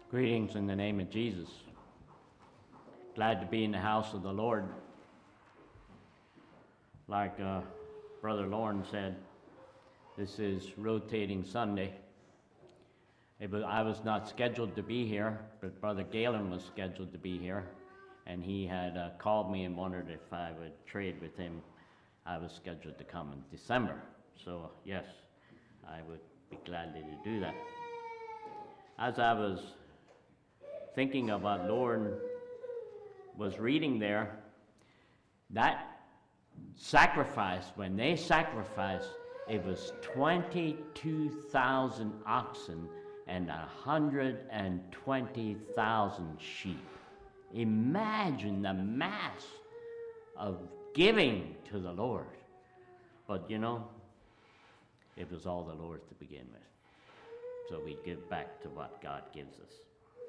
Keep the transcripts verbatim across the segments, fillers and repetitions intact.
Greetings in the name of Jesus. Glad to be in the house of the Lord. Like uh, Brother Lauren said, this is rotating Sunday. It was, I was not scheduled to be here, but Brother Galen was scheduled to be here, and he had uh, called me and wondered if I would trade with him. I was scheduled to come in December, so yes, I would be glad to do that. As I was thinking of what Lauren was reading there, that sacrifice, when they sacrificed, it was twenty-two thousand oxen and one hundred twenty thousand sheep. Imagine the mass of giving to the Lord. But you know, it was all the Lord's to begin with. So we give back to what God gives us.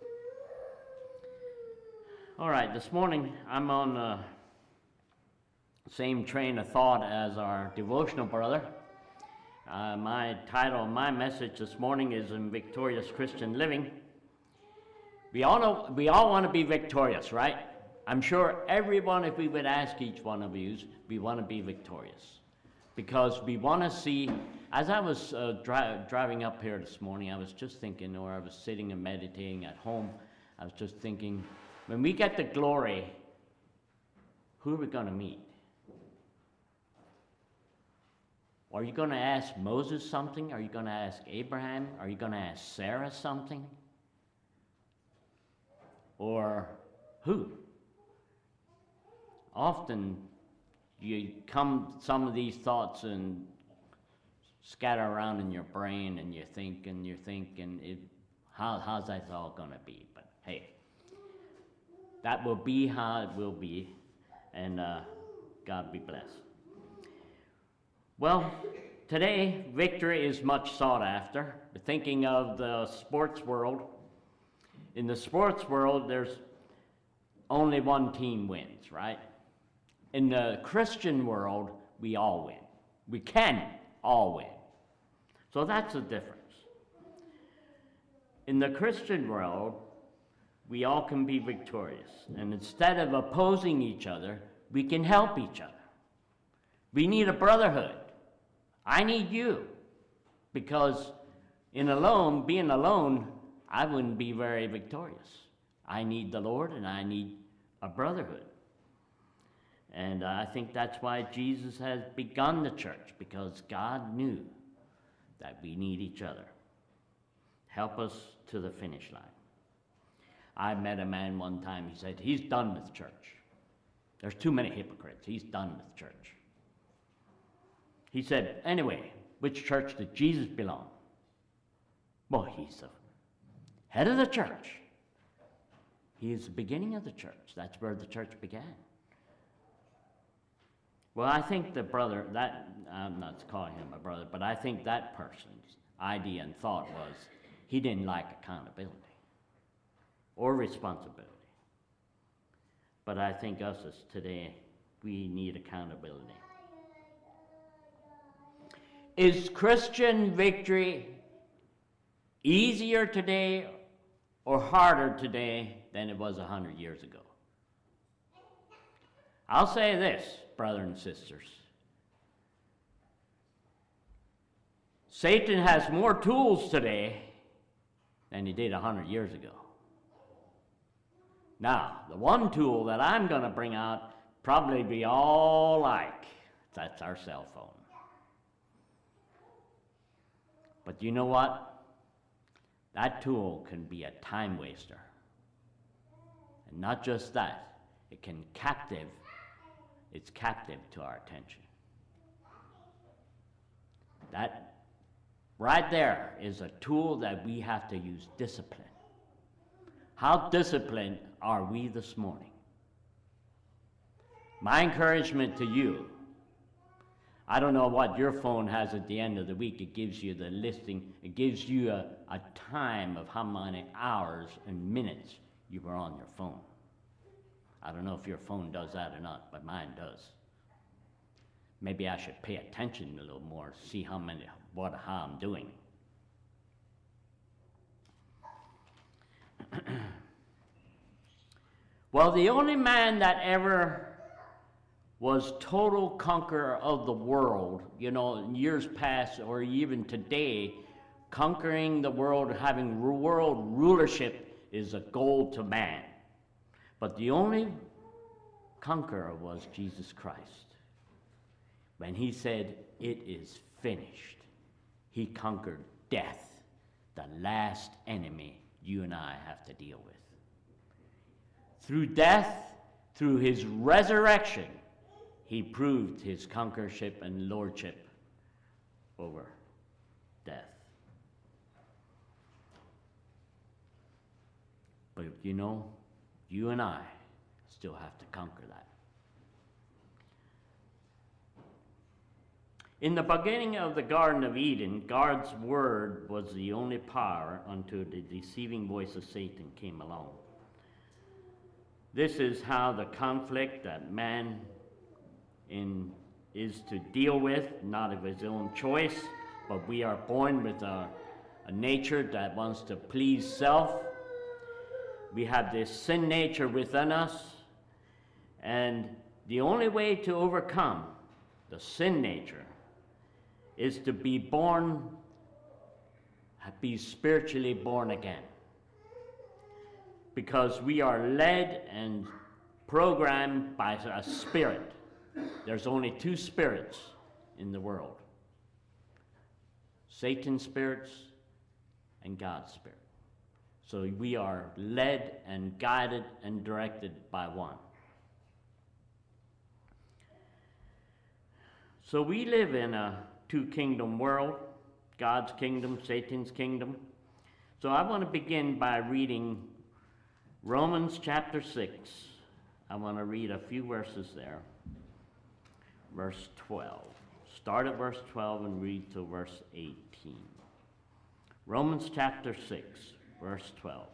All right, this morning I'm on the same train of thought as our devotional brother. Uh, my title of my message this morning is In Victorious Christian Living. We all know, we all want to be victorious, right? I'm sure everyone, if we would ask each one of you, we want to be victorious. Because we want to see, as I was uh, dri- driving up here this morning, I was just thinking, or I was sitting and meditating at home, I was just thinking, when we get the glory, who are we going to meet? Are you going to ask Moses something? Are you going to ask Abraham? Are you going to ask Sarah something? Or who? Often you come some of these thoughts and scatter around in your brain, and you think and you think, and it, how, how's that all going to be? But hey, that will be how it will be, and uh, God be blessed. Well, today, victory is much sought after. Thinking of the sports world, in the sports world, there's only one team wins, right? In the Christian world, we all win. We can all win. So that's the difference. In the Christian world, we all can be victorious. And instead of opposing each other, we can help each other. We need a brotherhood. I need you. Because in alone, being alone, I wouldn't be very victorious. I need the Lord, and I need a brotherhood. And I think that's why Jesus has begun the church, because God knew that we need each other. Help us to the finish line. I met a man one time, he said, he's done with church. There's too many hypocrites. He's done with church. He said, anyway, which church did Jesus belong? Well, he's the head of the church. He is the beginning of the church. That's where the church began. Well, I think the brother, that, I'm not calling him a brother, but I think that person's idea and thought was he didn't like accountability or responsibility. But I think us as today, we need accountability. Is Christian victory easier today or harder today than it was a hundred years ago? I'll say this, brothers and sisters. Satan has more tools today than he did a hundred years ago. Now, the one tool that I'm going to bring out probably be all like, that's our cell phone. But you know what? That tool can be a time waster. And not just that, it can captive, it's captive to our attention. That right there is a tool that we have to use discipline. How disciplined are we this morning? My encouragement to you, I don't know what your phone has at the end of the week. It gives you the listing. It gives you a, a time of how many hours and minutes you were on your phone. I don't know if your phone does that or not, but mine does. Maybe I should pay attention a little more, see how many, what, how I'm doing. Well, the only man that ever was total conqueror of the world, you know, in years past or even today, conquering the world, having world rulership is a goal to man. But the only conqueror was Jesus Christ. When he said, "It is finished," he conquered death, the last enemy you and I have to deal with. Through death, through his resurrection, he proved his conquerorship and lordship over death. But you know, you and I still have to conquer that. In the beginning of the Garden of Eden, God's word was the only power until the deceiving voice of Satan came along. This is how the conflict that man in, is to deal with, not of his own choice, but we are born with a, a nature that wants to please self. We have this sin nature within us, and the only way to overcome the sin nature is to be born, be spiritually born again. Because we are led and programmed by a spirit. There's only two spirits in the world: Satan's spirits and God's spirit. So we are led and guided and directed by one. So we live in a two-kingdom world, God's kingdom, Satan's kingdom. So I want to begin by reading Romans chapter six. I want to read a few verses there. Verse twelve. Start at verse twelve and read to verse eighteen. Romans chapter six, verse twelve.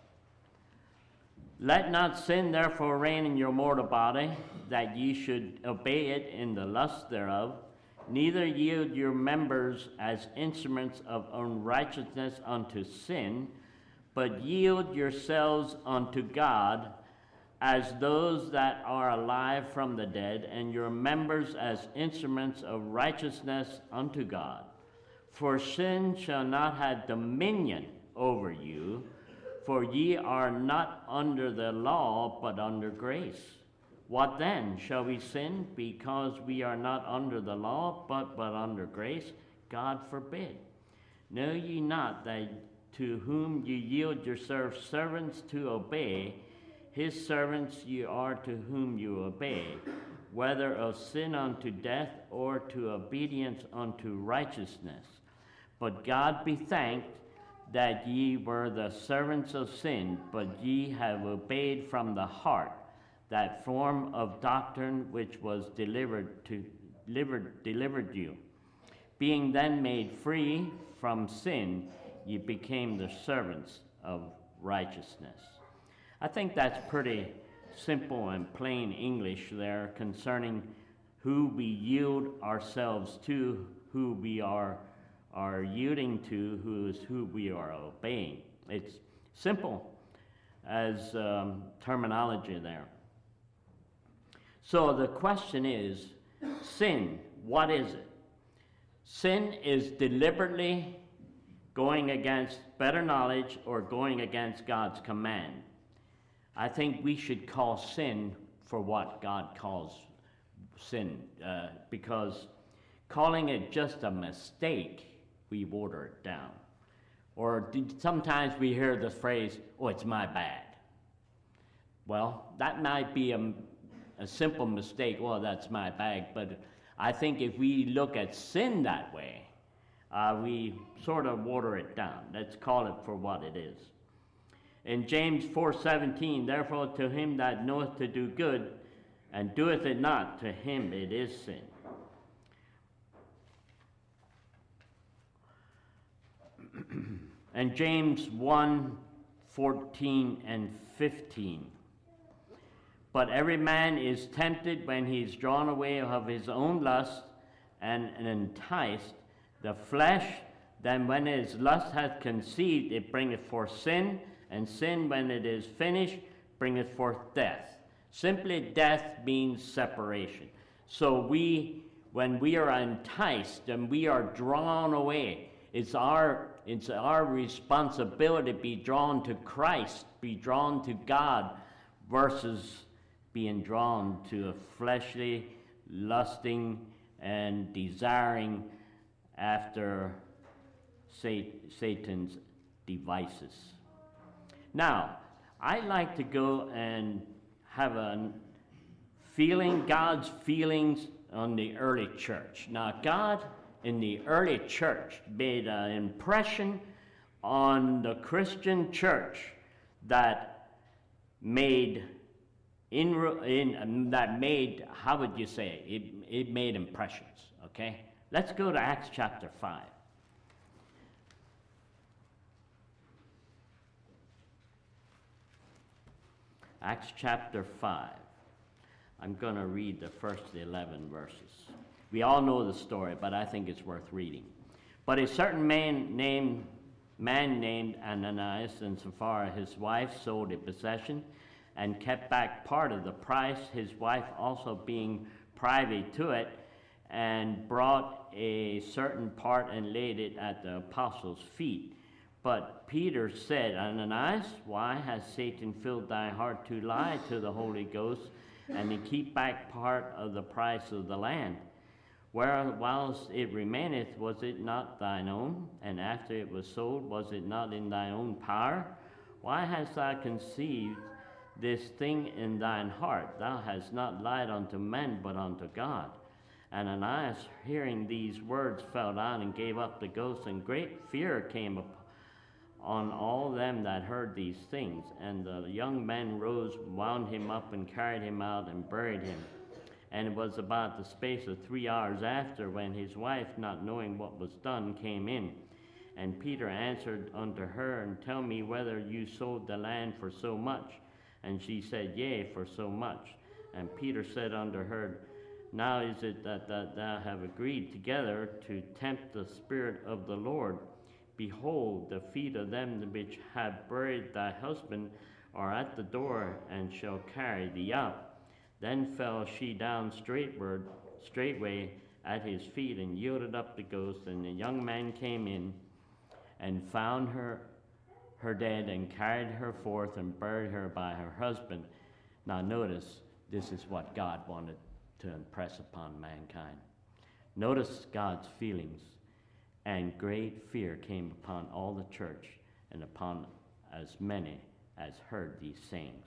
Let not sin therefore reign in your mortal body, that ye should obey it in the lust thereof. Neither yield your members as instruments of unrighteousness unto sin, but yield yourselves unto God as those that are alive from the dead, and your members as instruments of righteousness unto God. For sin shall not have dominion over you, for ye are not under the law, but under grace. What then? Shall we sin because we are not under the law, but, but under grace? God forbid. Know ye not that to whom ye yield yourselves servants to obey, his servants ye are to whom you obey, whether of sin unto death or to obedience unto righteousness. But God be thanked that ye were the servants of sin, but ye have obeyed from the heart that form of doctrine which was delivered to delivered, delivered you. Being then made free from sin, ye became the servants of righteousness. I think that's pretty simple and plain English there concerning who we yield ourselves to, who we are, are yielding to, who is who we are obeying. It's simple as um, terminology there. So the question is, sin, what is it? Sin is deliberately going against better knowledge or going against God's command. I think we should call sin for what God calls sin, uh, because calling it just a mistake, we water it down. Or sometimes we hear the phrase, "Oh, it's my bad." Well, that might be a, a simple mistake. Well, that's my bad. But I think if we look at sin that way, uh, we sort of water it down. Let's call it for what it is. In James four seventeen, therefore to him that knoweth to do good and doeth it not, to him it is sin. And James one fourteen and fifteen. But every man is tempted when he is drawn away of his own lust and, and enticed. The flesh, then when his lust hath conceived, it bringeth forth sin, And sin, when it is finished, bringeth forth death. Simply, death means separation. So we, when we are enticed and we are drawn away, it's our, it's our responsibility to be drawn to Christ, be drawn to God, versus being drawn to a fleshly, lusting, and desiring after Satan's devices. Now, I like to go and have a feeling, God's feelings on the early church. Now, God in the early church made an impression on the Christian church that made in, in that made, how would you say it? It, it made impressions. Okay, let's go to Acts chapter five. Acts chapter five. I'm going to read the first eleven verses. We all know the story, but I think it's worth reading. But a certain man named, man named Ananias and Sapphira, his wife, sold a possession and kept back part of the price, his wife also being privy to it, and brought a certain part and laid it at the apostles' feet. But Peter said, Ananias, why has Satan filled thy heart to lie to the Holy Ghost and to keep back part of the price of the land? Where whilst it remaineth, was it not thine own? And after it was sold, was it not in thy own power? Why hast thou conceived this thing in thine heart? Thou hast not lied unto men, but unto God. Ananias, hearing these words, fell down and gave up the ghost, and great fear came upon on all them that heard these things. And the young men rose, wound him up, and carried him out, and buried him. And it was about the space of three hours after, when his wife, not knowing what was done, came in. And Peter answered unto her, and tell me whether you sold the land for so much. And she said, yea, for so much. And Peter said unto her, now is it that, that thou have agreed together to tempt the Spirit of the Lord? Behold, the feet of them which have buried thy husband are at the door, and shall carry thee out. Then fell she down straightward, straightway at his feet, and yielded up the ghost. And the young man came in, and found her, her dead, and carried her forth, and buried her by her husband. Now notice, this is what God wanted to impress upon mankind. Notice God's feelings. And great fear came upon all the church, and upon as many as heard these sayings.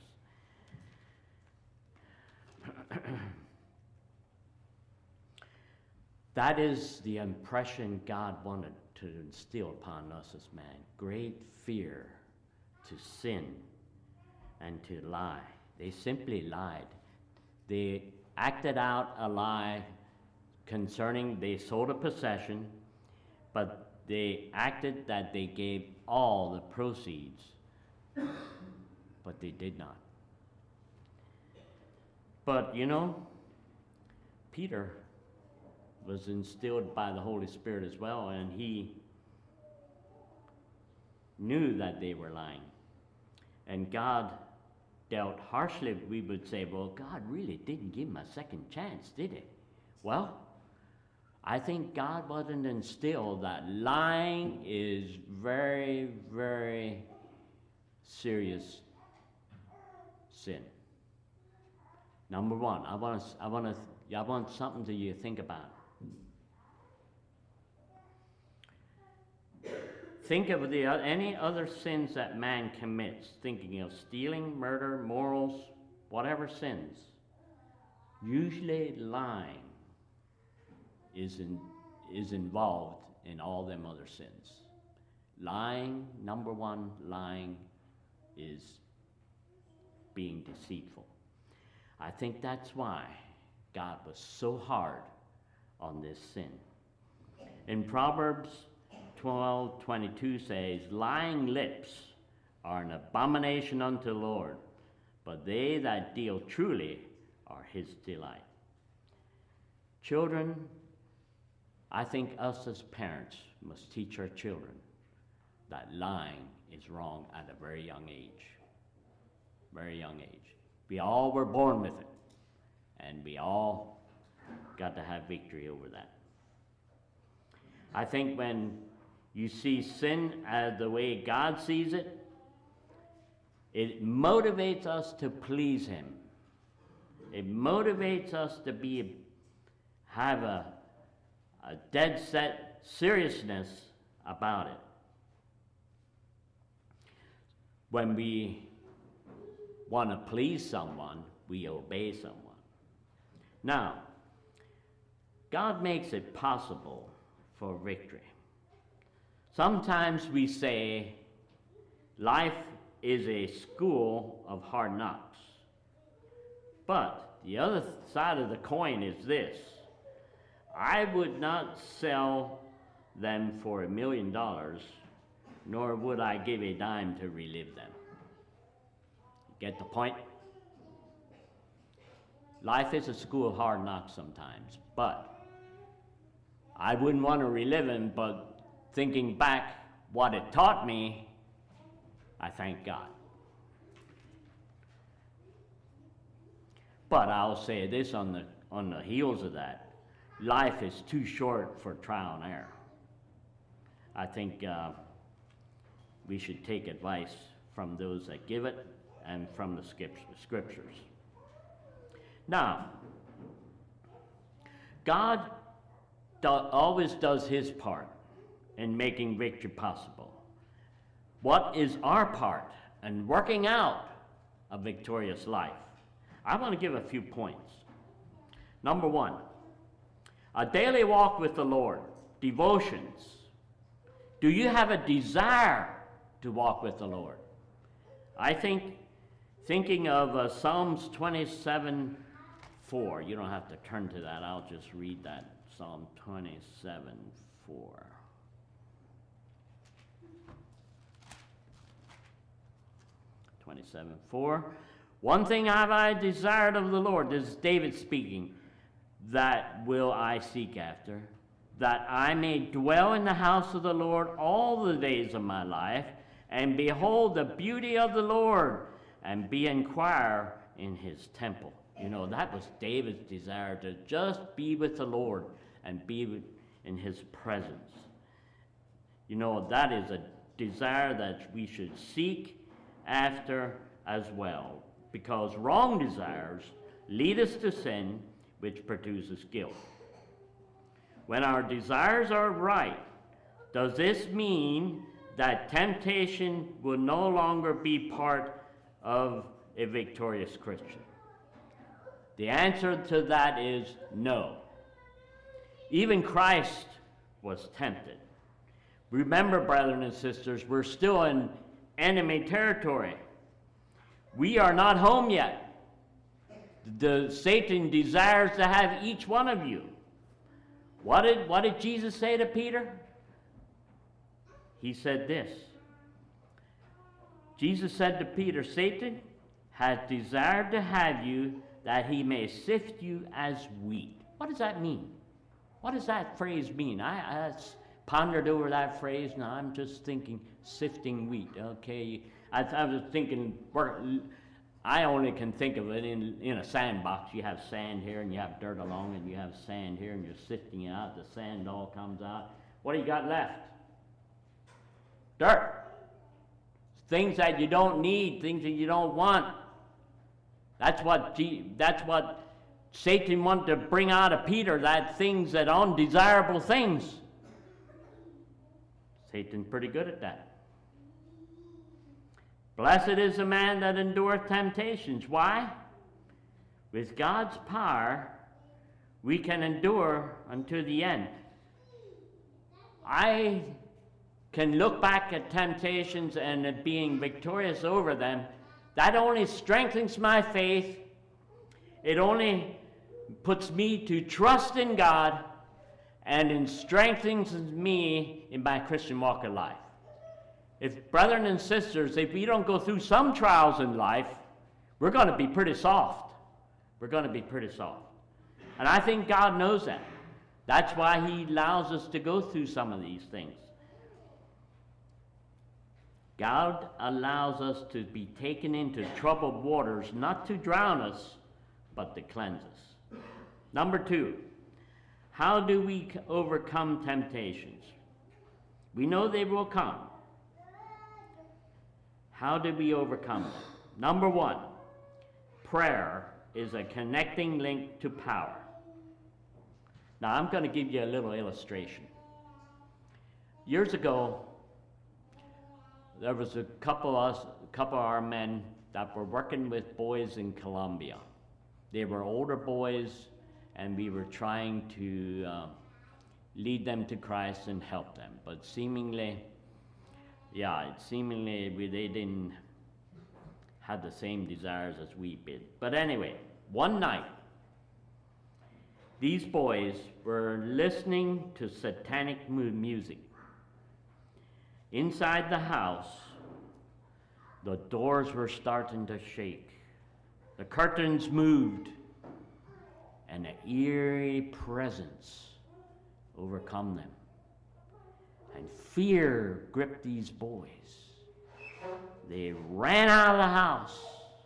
That is the impression God wanted to instill upon us as man. Great fear to sin and to lie. They simply lied. They acted out a lie concerning, they sold a possession, but they acted that they gave all the proceeds, but they did not. But you know, Peter was instilled by the Holy Spirit as well, and he knew that they were lying. And God dealt harshly. We would say, well, God really didn't give him a second chance, did he? Well, I think God wasn't instilled that lying is very, very serious sin. Number one, I want to, I want to, I want something to you think about. Think of the any other sins that man commits. Thinking of stealing, murder, morals, whatever sins. Usually, lying is in, is involved in all them other sins. Lying, number one, lying is being deceitful. I think that's why God was so hard on this sin. In Proverbs twelve twenty-two says, lying lips are an abomination unto the Lord, but they that deal truly are his delight. Children, I think us as parents must teach our children that lying is wrong at a very young age. Very young age. We all were born with it, and we all got to have victory over that. I think when you see sin as the way God sees it, it motivates us to please Him. It motivates us to be, have a, a dead set seriousness about it. When we want to please someone, we obey someone. Now, God makes it possible for victory. Sometimes we say life is a school of hard knocks. But the other side of the coin is this: I would not sell them for a million dollars, nor would I give a dime to relive them. Get the point? Life is a school of hard knocks sometimes, but I wouldn't want to relive them, but thinking back what it taught me, I thank God. But I'll say this on the, on the heels of that: life is too short for trial and error. I think uh, we should take advice from those that give it and from the scriptures. Now, God do, always does His part in making victory possible. What is our part in working out a victorious life? I want to give a few points. Number one, a daily walk with the Lord, devotions. Do you have a desire to walk with the Lord? I think, thinking of uh, Psalms twenty-seven four, you don't have to turn to that, I'll just read that, Psalm twenty-seven four. twenty-seven four. One thing have I desired of the Lord, this is David speaking, that will I seek after, that I may dwell in the house of the Lord all the days of my life, and behold the beauty of the Lord, and be inquire in His temple. You know, that was David's desire, to just be with the Lord and be in His presence. You know, that is a desire that we should seek after as well, because wrong desires lead us to sin, which produces guilt. When our desires are right, does this mean that temptation will no longer be part of a victorious Christian? The answer to that is no. Even Christ was tempted. Remember, brethren and sisters, we're still in enemy territory. We are not home yet. The Satan desires to have each one of you. What did, what did Jesus say to Peter? He said this. Jesus said to Peter, Satan has desired to have you, that he may sift you as wheat. What does that mean? What does that phrase mean? I, I pondered over that phrase, and I'm just thinking sifting wheat. Okay, I, I was thinking, I only can think of it in, in a sandbox. You have sand here, and you have dirt along, and you have sand here, and you're sifting it out. The sand all comes out. What do you got left? Dirt. Things that you don't need, things that you don't want. That's what, that's what Satan wanted to bring out of Peter, that things, that undesirable things. Satan's pretty good at that. Blessed is the man that endureth temptations. Why? With God's power, we can endure unto the end. I can look back at temptations and at being victorious over them. That only strengthens my faith. It only puts me to trust in God, and it strengthens me in my Christian walk of life. If, brethren and sisters, if we don't go through some trials in life, we're going to be pretty soft. We're going to be pretty soft. And I think God knows that. That's why He allows us to go through some of these things. God allows us to be taken into troubled waters, not to drown us, but to cleanse us. Number two, how do we overcome temptations? We know they will come. How do we overcome them? Number one, prayer is a connecting link to power. Now, I'm going to give you a little illustration. Years ago, there was a couple of us, a couple of our men that were working with boys in Colombia. They were older boys, and we were trying to uh, lead them to Christ and help them. But seemingly, yeah, it seemingly we, they didn't have the same desires as we did. But anyway, one night, these boys were listening to satanic music. Inside the house, the doors were starting to shake. The curtains moved, and an eerie presence overcome them. And fear gripped these boys. They ran out of the house,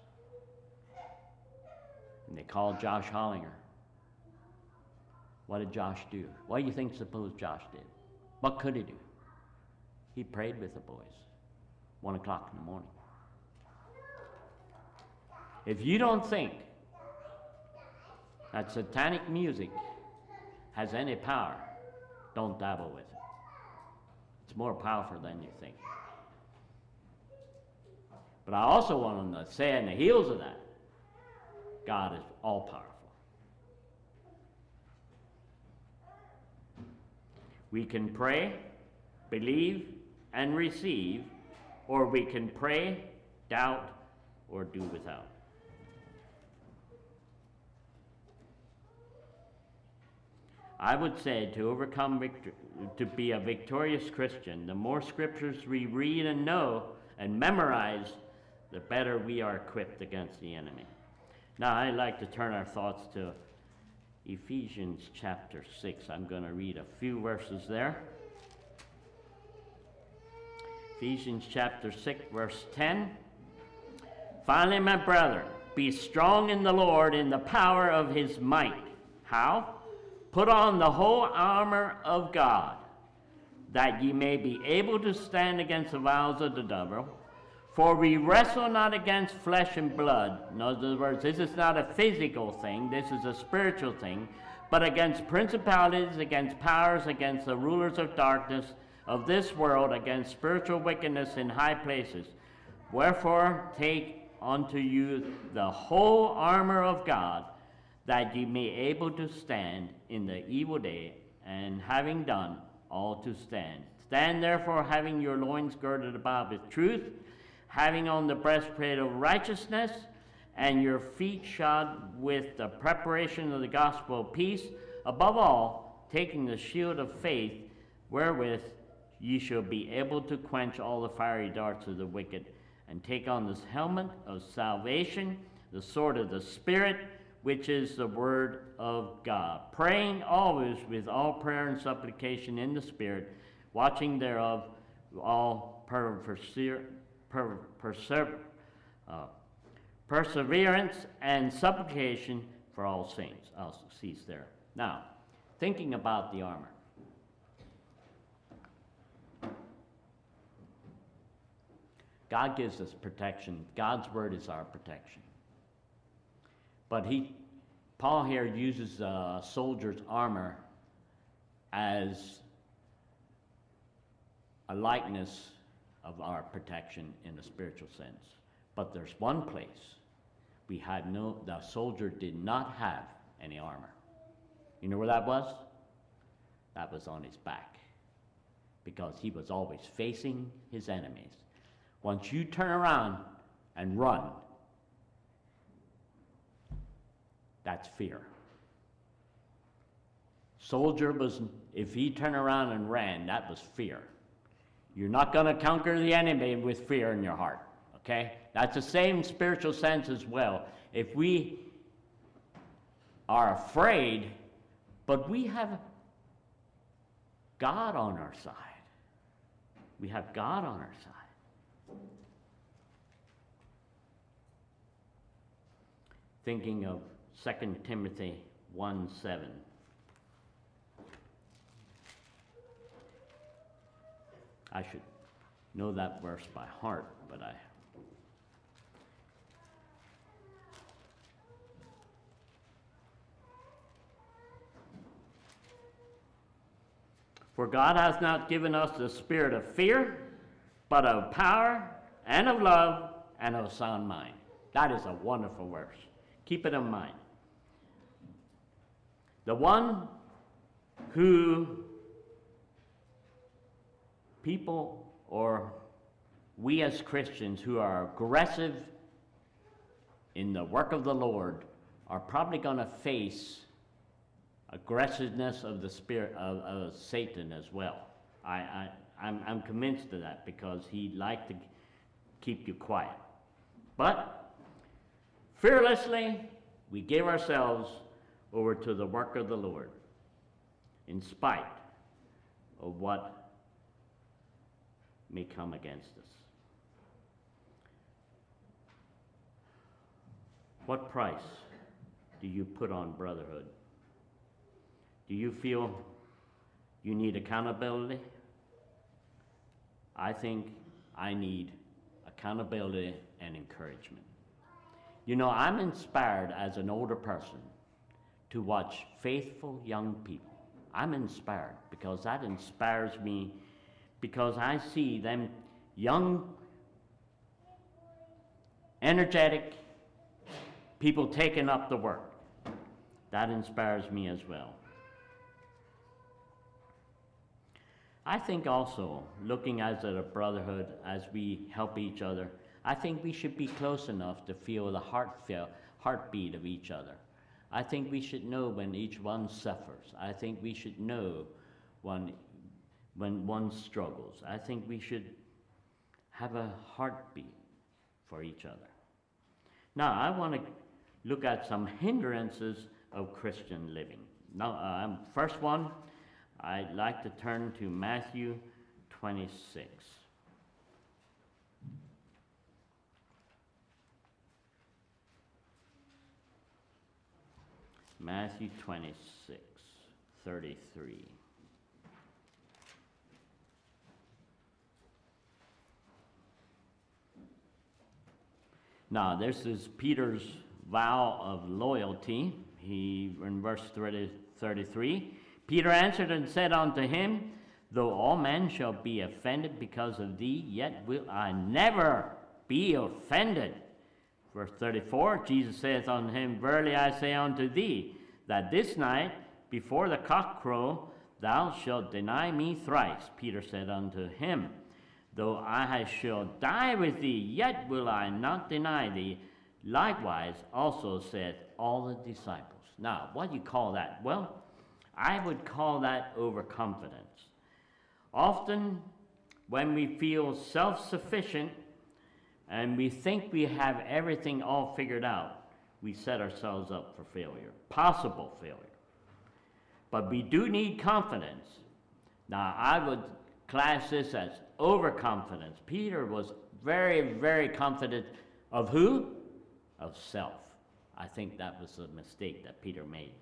and they called Josh Hollinger. What did Josh do? What do you think suppose Josh did? What could he do? He prayed with the boys, one o'clock in the morning. If you don't think that satanic music has any power, don't dabble with it. It's more powerful than you think. But I also want to say on the heels of that, God is all-powerful. We can pray, believe, and receive, or we can pray, doubt, or do without. I would say to overcome, victor- to be a victorious Christian, the more scriptures we read and know and memorize, the better we are equipped against the enemy. Now, I'd like to turn our thoughts to Ephesians chapter six. I'm going to read a few verses there. Ephesians chapter six, verse ten. Finally, my brethren, be strong in the Lord in the power of his might. How? Put on the whole armor of God, that ye may be able to stand against the wiles of the devil. For we wrestle not against flesh and blood. In other words, this is not a physical thing, this is a spiritual thing, but against principalities, against powers, against the rulers of darkness of this world, against spiritual wickedness in high places. Wherefore take unto you the whole armor of God, that ye may be able to stand in the evil day, and having done all to stand. Stand therefore, having your loins girded about with truth, having on the breastplate of righteousness, and your feet shod with the preparation of the gospel of peace. Above all, taking the shield of faith, wherewith ye shall be able to quench all the fiery darts of the wicked, and take on this helmet of salvation, the sword of the Spirit, which is the word of God, praying always with all prayer and supplication in the Spirit, watching thereof all perseverance, Per, persever, uh, perseverance and supplication for all saints. I'll cease there. Now, thinking about the armor. God gives us protection. God's word is our protection. But he, Paul here uses a soldier's armor as a likeness of our protection in a spiritual sense. But there's one place we had no, the soldier did not have any armor. You know where that was? That was on his back, because he was always facing his enemies. Once you turn around and run, that's fear. Soldier was, if he turned around and ran, that was fear. You're not going to conquer the enemy with fear in your heart, okay? That's the same spiritual sense as well. If we are afraid, but we have God on our side. We have God on our side. Thinking of Second Timothy one seven. I should know that verse by heart, but I For God hath not given us the spirit of fear, but of power and of love and of sound mind. That is a wonderful verse. Keep it in mind. The one who people, or we as Christians who are aggressive in the work of the Lord, are probably going to face aggressiveness of the spirit of, of Satan as well. I, I, I'm, I'm convinced of that, because he'd like to keep you quiet. But fearlessly, we give ourselves over to the work of the Lord, in spite of what may come against us. What price do you put on brotherhood? Do you feel you need accountability? I think I need accountability and encouragement. You know, I'm inspired as an older person to watch faithful young people. I'm inspired because that inspires me, because I see them young, energetic people taking up the work. That inspires me as well. I think also, looking as at a brotherhood, as we help each other, I think we should be close enough to feel the heart feel, heartbeat of each other. I think we should know when each one suffers. I think we should know when, when one struggles. I think we should have a heartbeat for each other. Now, I want to look at some hindrances of Christian living. Now, um, first one, I'd like to turn to Matthew twenty-six. Matthew twenty-six, thirty-three. Now, this is Peter's vow of loyalty. He, in verse thirty, thirty-three, Peter answered and said unto him, Though all men shall be offended because of thee, yet will I never be offended. Verse thirty-four, Jesus saith unto him, Verily I say unto thee, that this night before the cock crow thou shalt deny me thrice. Peter said unto him, Though I shall die with thee, yet will I not deny thee. Likewise also said all the disciples. Now, what do you call that? Well, I would call that overconfidence. Often, when we feel self-sufficient and we think we have everything all figured out, we set ourselves up for failure, possible failure. But we do need confidence. Now, I would class this as overconfidence. Peter was very, very confident of who? Of self. I think that was a mistake that Peter made.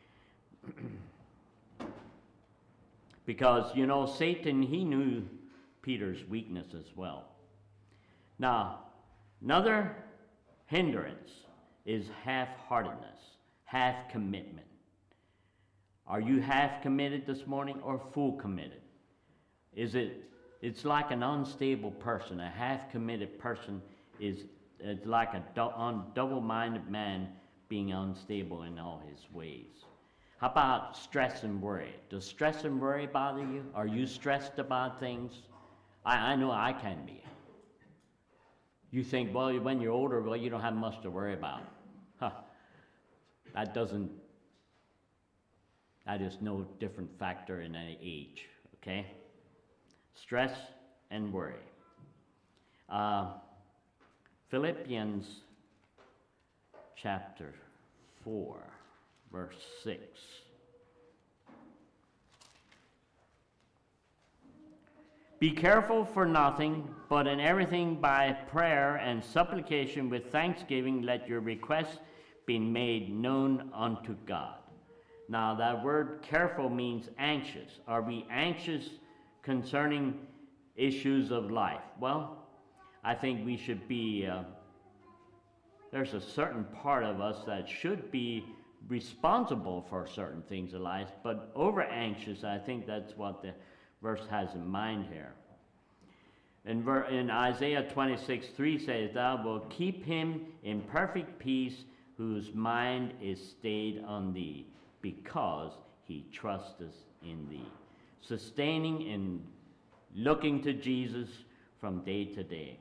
Because, you know, Satan, he knew Peter's weakness as well. Now, another hindrance is half-heartedness, half-commitment. Are you half committed this morning or full committed? Is it, it's like an unstable person. A half-committed person is it's like a du- un- double-minded man being unstable in all his ways. How about stress and worry? Does stress and worry bother you? Are you stressed about things? I, I know I can be. You think, well, when you're older, well, you don't have much to worry about. Huh. That doesn't, that is no different factor in any age, okay? Stress and worry. Uh, Philippians chapter four, verse six. Be careful for nothing, but in everything by prayer and supplication with thanksgiving, let your requests be made known unto God. Now that word careful means anxious. Are we anxious concerning issues of life? Well, I think we should be, uh, there's a certain part of us that should be responsible for certain things in life, but over anxious, I think that's what the verse has in mind here. In, ver- in Isaiah twenty-six three says, Thou wilt keep him in perfect peace, whose mind is stayed on thee, because he trusteth in thee. Sustaining and looking to Jesus from day to day.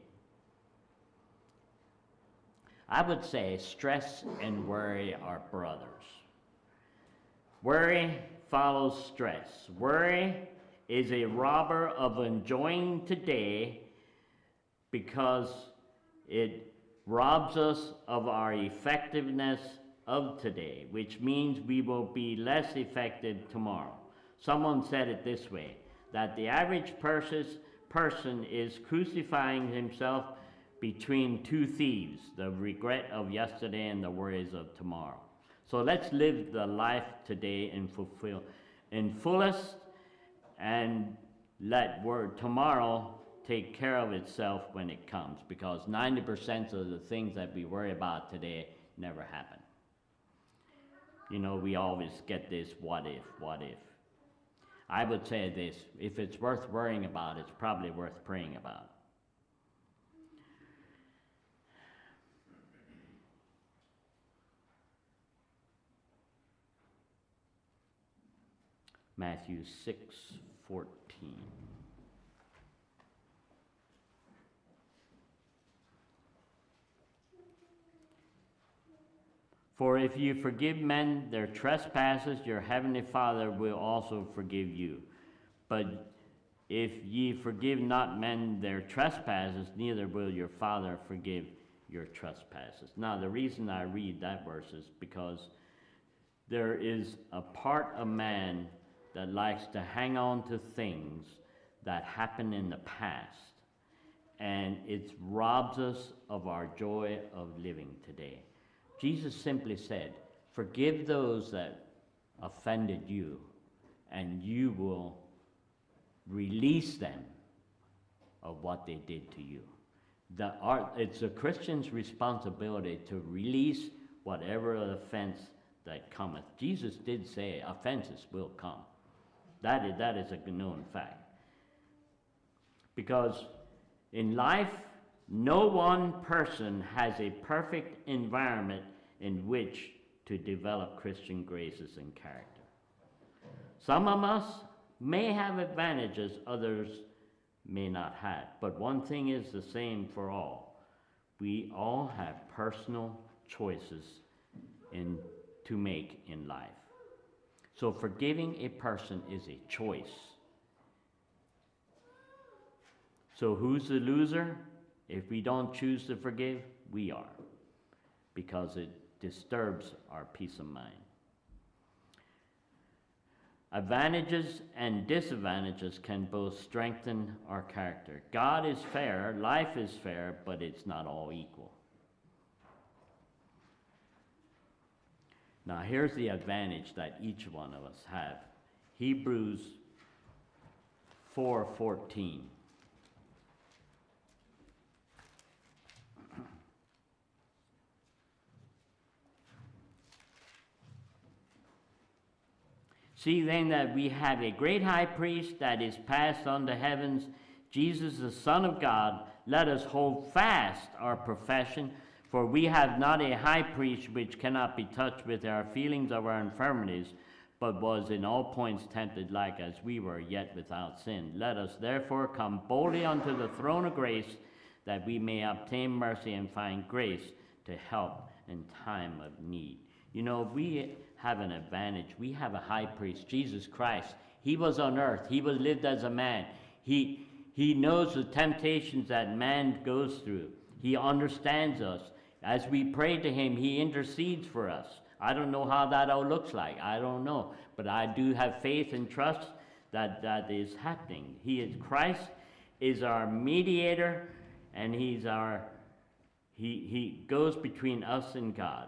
I would say stress and worry are brothers. Worry follows stress. Worry is a robber of enjoying today because it robs us of our effectiveness of today, which means we will be less effective tomorrow. Someone said it this way, that the average person is crucifying himself between two thieves, the regret of yesterday and the worries of tomorrow. So let's live the life today and fulfill in fullest, and let word tomorrow take care of itself when it comes, because ninety percent of the things that we worry about today never happen. You know, we always get this what if, what if. I would say this, if it's worth worrying about, it's probably worth praying about. Matthew six fourteen. For if you forgive men their trespasses, your heavenly Father will also forgive you. But if ye forgive not men their trespasses, neither will your Father forgive your trespasses. Now, the reason I read that verse is because there is a part of man that likes to hang on to things that happened in the past, and it robs us of our joy of living today. Jesus simply said, forgive those that offended you, and you will release them of what they did to you. The art, it's a Christian's responsibility to release whatever offense that cometh. Jesus did say offenses will come. That is, that is a known fact. Because in life, no one person has a perfect environment in which to develop Christian graces and character. Some of us may have advantages, others may not have. But one thing is the same for all. We all have personal choices in, to make in life. So forgiving a person is a choice. So who's the loser? If we don't choose to forgive, we are, because it disturbs our peace of mind. Advantages and disadvantages can both strengthen our character. God is fair, life is fair, but it's not all equal. Now here's the advantage that each one of us have. Hebrews four fourteen. See then that we have a great high priest that is passed unto heavens, Jesus the Son of God. Let us hold fast our profession, for we have not a high priest which cannot be touched with our feelings of our infirmities, but was in all points tempted like as we were, yet without sin. Let us therefore come boldly unto the throne of grace, that we may obtain mercy and find grace to help in time of need. You know, we have an advantage. We have a high priest, Jesus Christ. He was on earth. He was lived as a man. He, he knows the temptations that man goes through. He understands us. As we pray to him, he intercedes for us. I don't know how that all looks like. I don't know. But I do have faith and trust that that is happening. He is Christ. is our mediator, and he's our, he, he goes between us and God.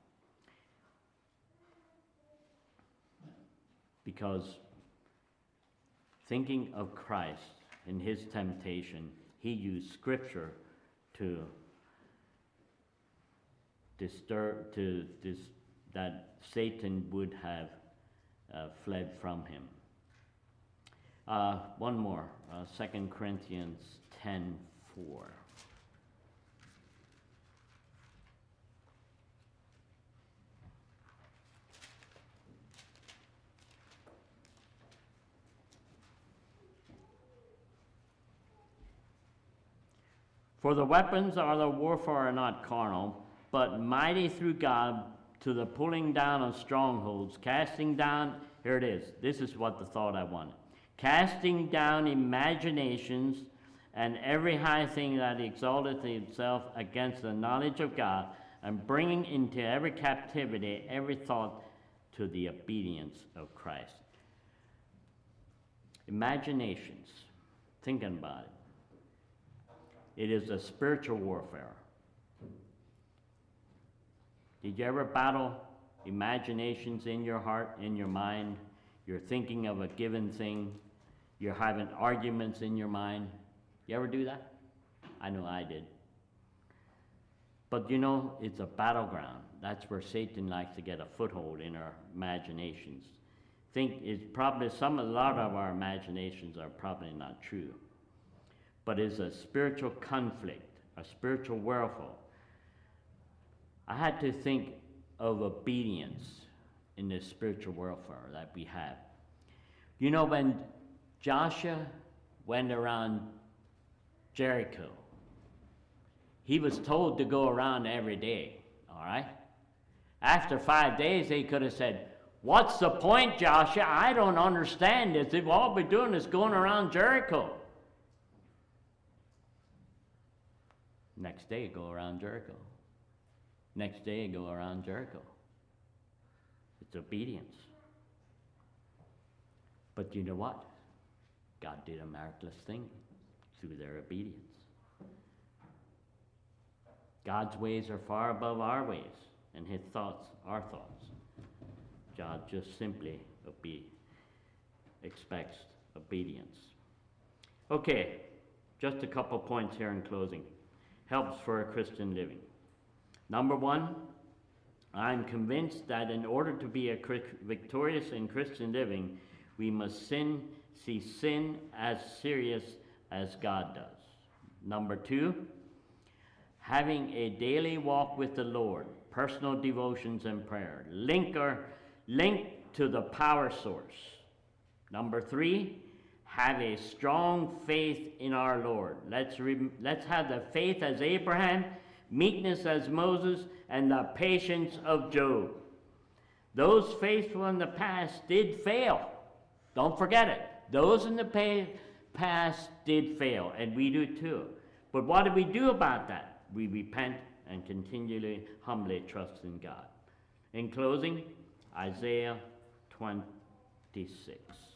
Because thinking of Christ in his temptation, he used Scripture to disturb, to dis, that Satan would have uh, fled from him. Uh, one more, uh, Second Corinthians ten four. For the weapons of the warfare are not carnal, but mighty through God to the pulling down of strongholds, casting down, here it is, this is what the thought I wanted. Casting down imaginations and every high thing that exalteth itself against the knowledge of God, and bringing into every captivity every thought to the obedience of Christ. Imaginations, thinking about it. It is a spiritual warfare. Did you ever battle imaginations in your heart, in your mind? You're thinking of a given thing. You're having arguments in your mind. You ever do that? I know I did. But you know, it's a battleground. That's where Satan likes to get a foothold in our imaginations. Think it's probably some, a lot of our imaginations are probably not true. But it's a spiritual conflict, a spiritual warfare. I had to think of obedience in this spiritual warfare that we have. You know, when Joshua went around Jericho, he was told to go around every day, all right? After five days, they could have said, what's the point, Joshua? I don't understand this. If all we're doing is going around Jericho. Next day, go around Jericho. Next day, go around Jericho. It's obedience. But you know what? God did a miraculous thing through their obedience. God's ways are far above our ways, and his thoughts, our thoughts. God just simply obe- expects obedience. Okay, just a couple points here in closing. Helps for a Christian living. Number one, I'm convinced that in order to be a victorious in Christian living, we must sin, see sin as serious as God does. Number two, having a daily walk with the Lord, personal devotions and prayer, link or link to the power source. Number three, have a strong faith in our Lord. Let's, re- let's have the faith as Abraham, meekness as Moses, and the patience of Job. Those faithful in the past did fail. Don't forget it. Those in the pa- past did fail, and we do too. But what do we do about that? We repent and continually, humbly trust in God. In closing, Isaiah twenty-six.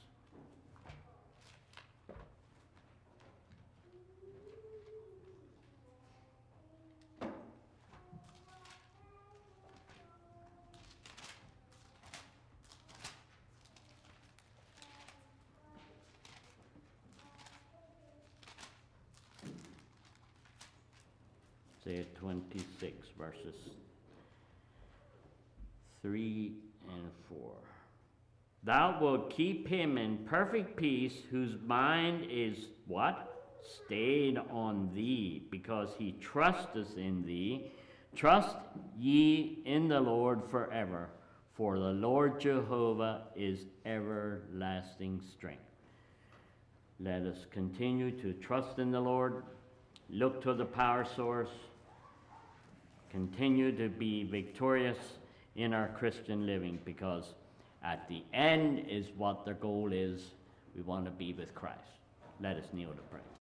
Isaiah twenty-six, verses three and four. Thou wilt keep him in perfect peace, whose mind is what? Stayed on thee, because he trusteth in thee. Trust ye in the Lord forever, for the Lord Jehovah is everlasting strength. Let us continue to trust in the Lord, look to the power source, continue to be victorious in our Christian living, because at the end is what the goal is. We want to be with Christ. Let us kneel to pray.